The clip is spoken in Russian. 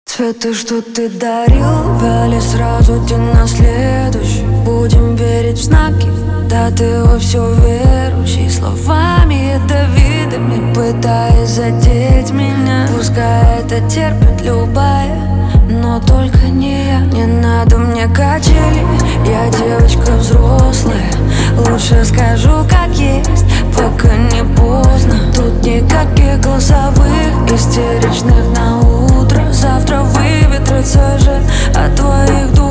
Цветы, что ты дарил, вяли сразу день на следующий. Будем верить в знаки, да ты во все верующий. Словами ядовитыми пытаясь задеть меня. Пускай это терпит любая, но только не я. Не надо мне качели, я девочка взрослая. Лучше скажу как есть, пока не поздно. Тут никаких голосовых, истеричных на утро. Завтра выветрится же от твоих душ.